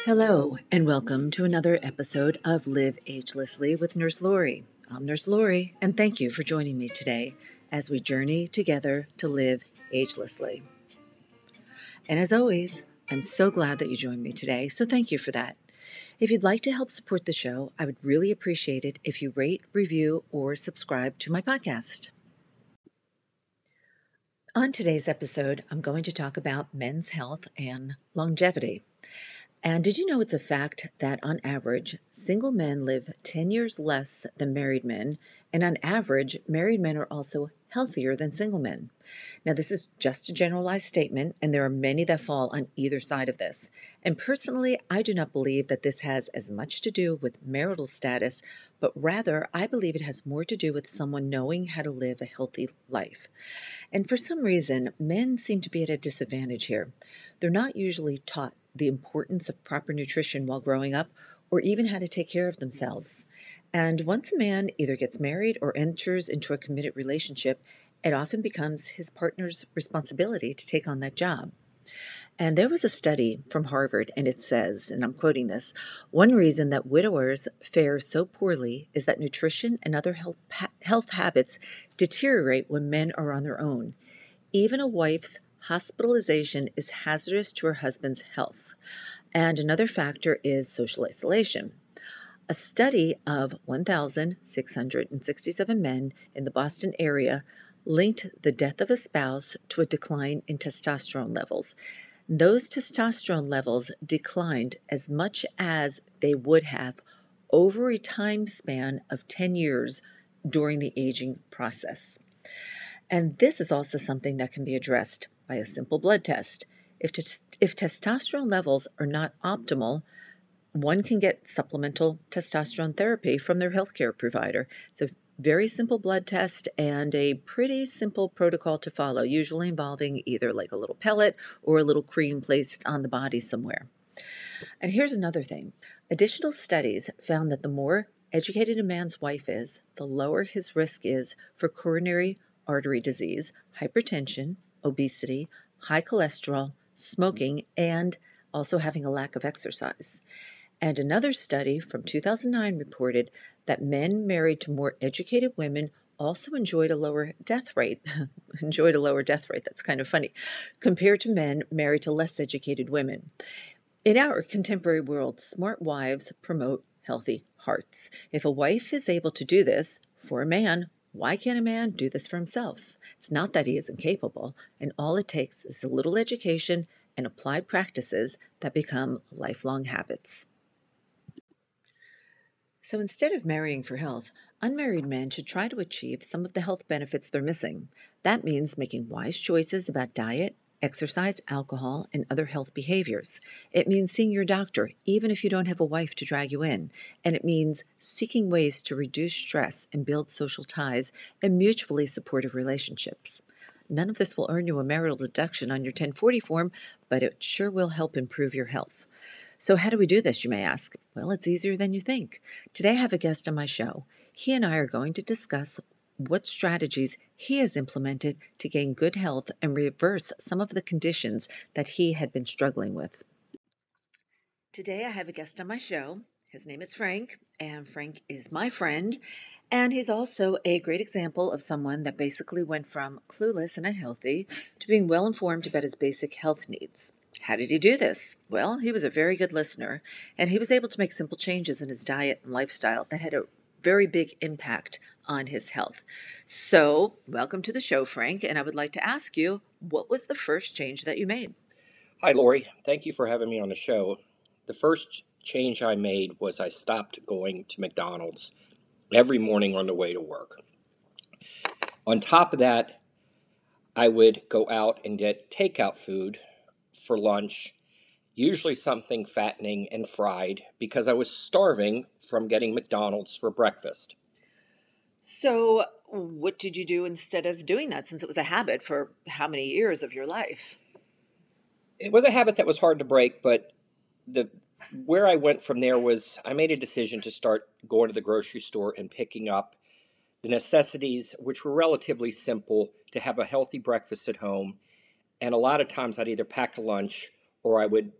Hello, and welcome to another episode of Live Agelessly with Nurse Lori. I'm Nurse Lori, and thank you for joining me today as we journey together to live agelessly. And as always, I'm so glad that you joined me today, so thank you for that. If you'd like to help support the show, I would really appreciate it if you rate, review, or subscribe to my podcast. On today's episode, I'm going to talk about men's health and longevity. And did you know it's a fact that on average, single men live 10 years less than married men, and on average, married men are also healthier than single men? Now, this is just a generalized statement, and there are many that fall on either side of this. And personally, I do not believe that this has as much to do with marital status, but rather, I believe it has more to do with someone knowing how to live a healthy life. And for some reason, men seem to be at a disadvantage here. They're not usually taught the importance of proper nutrition while growing up, or even how to take care of themselves. And once a man either gets married or enters into a committed relationship, it often becomes his partner's responsibility to take on that job. And there was a study from Harvard, and it says, and I'm quoting this, one reason that widowers fare so poorly is that nutrition and other health habits deteriorate when men are on their own. Even a wife's hospitalization is hazardous to her husband's health. And another factor is social isolation. A study of 1,667 men in the Boston area linked the death of a spouse to a decline in testosterone levels. Those testosterone levels declined as much as they would have over a time span of 10 years during the aging process. And this is also something that can be addressed by a simple blood test. If testosterone levels are not optimal, one can get supplemental testosterone therapy from their healthcare provider. It's a very simple blood test and a pretty simple protocol to follow, usually involving either like a little pellet or a little cream placed on the body somewhere. And here's another thing. Additional studies found that the more educated a man's wife is, the lower his risk is for coronary artery disease, hypertension, obesity, high cholesterol, smoking, and also having a lack of exercise. And another study from 2009 reported that men married to more educated women also enjoyed a lower death rate. That's kind of funny, compared to men married to less educated women. In our contemporary world, smart wives promote healthy hearts. If a wife is able to do this for a man, why can't a man do this for himself? It's not that he isn't capable, and all it takes is a little education and applied practices that become lifelong habits. So instead of marrying for health, unmarried men should try to achieve some of the health benefits they're missing. That means making wise choices about diet, exercise, alcohol, and other health behaviors. It means seeing your doctor, even if you don't have a wife to drag you in. And it means seeking ways to reduce stress and build social ties and mutually supportive relationships. None of this will earn you a marital deduction on your 1040 form, but it sure will help improve your health. So how do we do this, you may ask? Well, it's easier than you think. Today I have a guest on my show. He and I are going to discuss what strategies he has implemented to gain good health and reverse some of the conditions that he had been struggling with. Today I have a guest on my show. His name is Frank, and Frank is my friend, and he's also a great example of someone that basically went from clueless and unhealthy to being well informed about his basic health needs. How did he do this? Well, he was a very good listener, and he was able to make simple changes in his diet and lifestyle that had a very big impact on his health. So, welcome to the show, Frank, and I would like to ask you, what was the first change that you made? Hi, Lori. Thank you for having me on the show. The first change I made was I stopped going to McDonald's every morning on the way to work. On top of that, I would go out and get takeout food for lunch, usually something fattening and fried, because I was starving from getting McDonald's for breakfast. So, what did you do instead of doing that, since it was a habit for how many years of your life? It was a habit that was hard to break, but where I went from there was I made a decision to start going to the grocery store and picking up the necessities, which were relatively simple, to have a healthy breakfast at home. And a lot of times I'd either pack a lunch or I would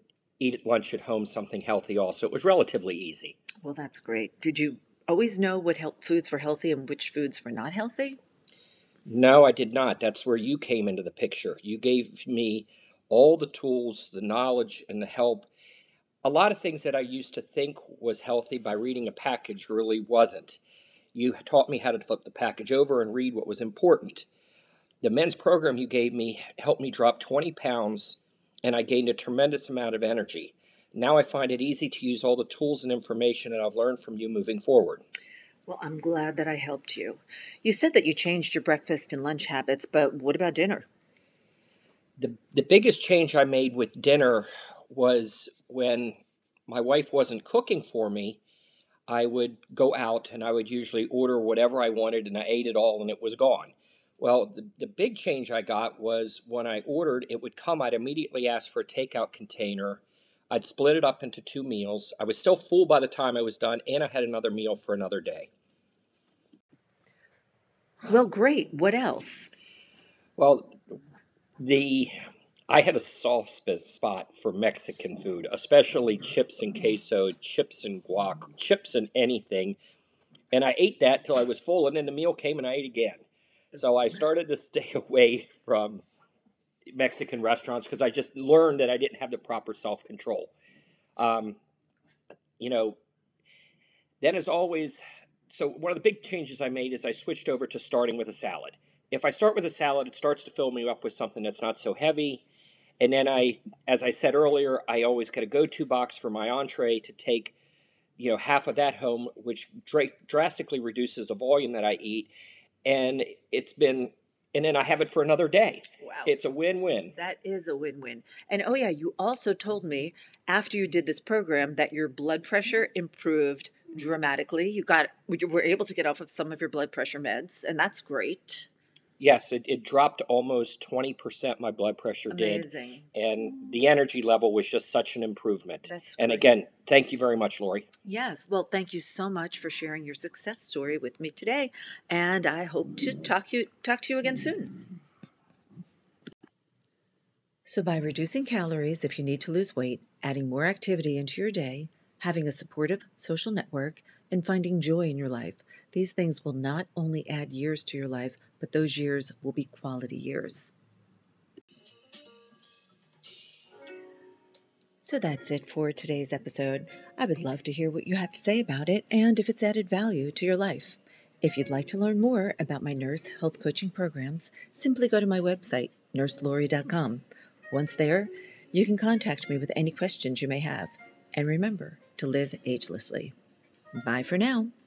eat lunch at home, something healthy also. It was relatively easy. Well, that's great. Did you always know what foods were healthy and which foods were not healthy? No, I did not. That's where you came into the picture. You gave me all the tools, the knowledge, and the help. A lot of things that I used to think was healthy by reading a package really wasn't. You taught me how to flip the package over and read what was important. The men's program you gave me helped me drop 20 pounds, and I gained a tremendous amount of energy. Now I find it easy to use all the tools and information that I've learned from you moving forward. Well, I'm glad that I helped you. You said that you changed your breakfast and lunch habits, but what about dinner? The biggest change I made with dinner was when my wife wasn't cooking for me. I would go out and I would usually order whatever I wanted, and I ate it all and it was gone. Well, the big change I got was when I ordered, it would come, I'd immediately ask for a takeout container. I'd split it up into 2 meals. I was still full by the time I was done, and I had another meal for another day. Well, great. What else? Well, I had a soft spot for Mexican food, especially chips and queso, chips and guac, chips and anything. And I ate that till I was full, and then the meal came and I ate again. So I started to stay away from Mexican restaurants because I just learned that I didn't have the proper self-control. Um, you know, then as always, so one of the big changes I made is I switched over to starting with a salad. If I start with a salad, it starts to fill me up with something that's not so heavy. And then as I said earlier, I always get a go-to box for my entree to take, half of that home, which drastically reduces the volume that I eat. And and then I have it for another day. Wow. It's a win-win. That is a win-win. And oh yeah, you also told me after you did this program that your blood pressure improved dramatically. You were able to get off of some of your blood pressure meds, and that's great. Yes, it dropped almost 20%, my blood pressure did. Amazing. And the energy level was just such an improvement. That's and great. again, thank you very much, Lori. Yes. Well, thank you so much for sharing your success story with me today. And I hope to talk to you again soon. So by reducing calories if you need to lose weight, adding more activity into your day, having a supportive social network, and finding joy in your life, these things will not only add years to your life, but those years will be quality years. So that's it for today's episode. I would love to hear what you have to say about it and if it's added value to your life. If you'd like to learn more about my nurse health coaching programs, simply go to my website, nurselori.com. Once there, you can contact me with any questions you may have. And remember to live agelessly. Bye for now.